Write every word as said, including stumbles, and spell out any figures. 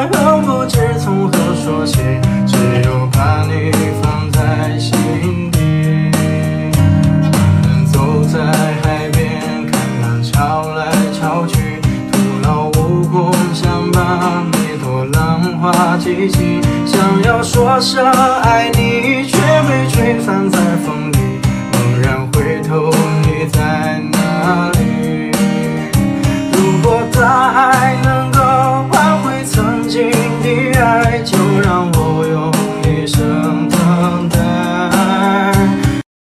又不知从何说起，只有把你放在心底。我们走在海边，看浪潮来潮去，徒劳无功，想把每朵浪花记起，想要说声爱你，却被吹散在风